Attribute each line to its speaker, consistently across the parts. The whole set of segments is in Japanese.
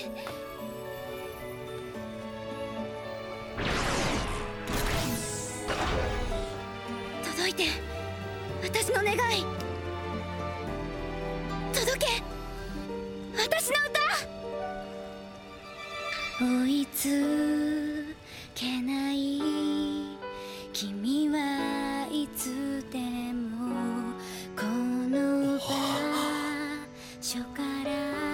Speaker 1: 届いて、私の願い届け、私の歌。追いつけない君はいつでもこの場所から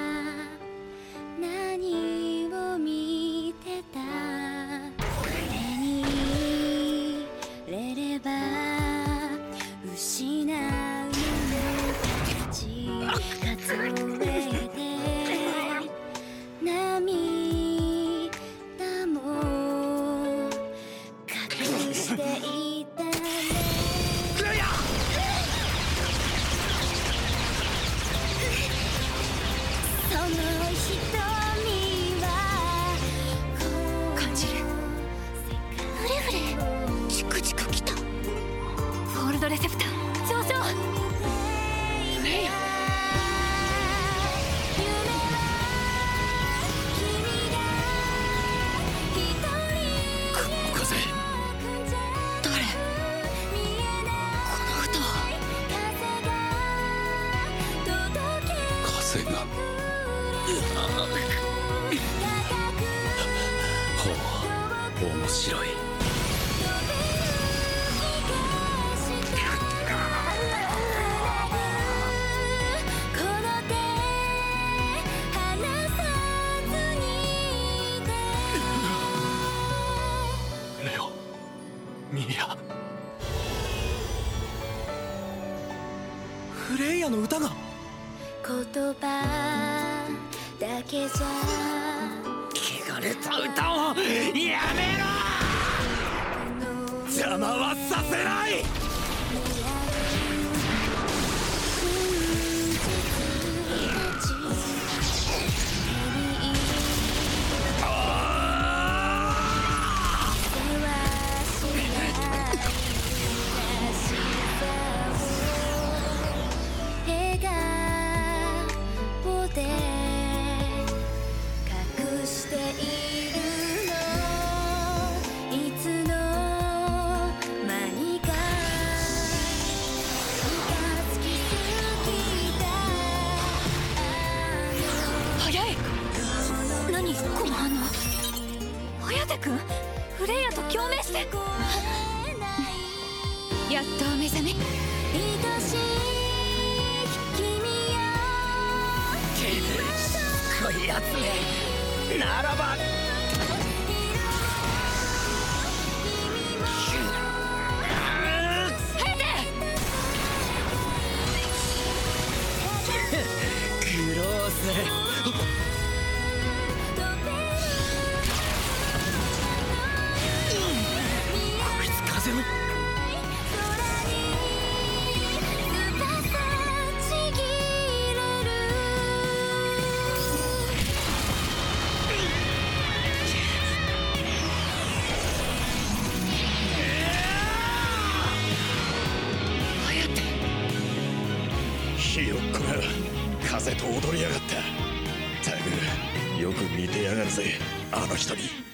Speaker 1: 何を見てた。手に入れれば失うものたち数えて涙も隠していたね。その瞳は感じる。フレフレチクチクきた。フォールドレセプター上昇。フレイヤ
Speaker 2: 風がほう、面白い。レオ、ミリア、フレイヤの歌が。
Speaker 1: 言葉だけじゃ
Speaker 2: 汚れた歌をやめろ。邪魔はさせない。何この反応。颯君、フレイヤと共鳴して。やっとお目覚め。愛しい君よ。しつこいやつめ。ならばグロース。風のひよっこが風と踊りやがった。タグよく似てやがるぜ、あの人に。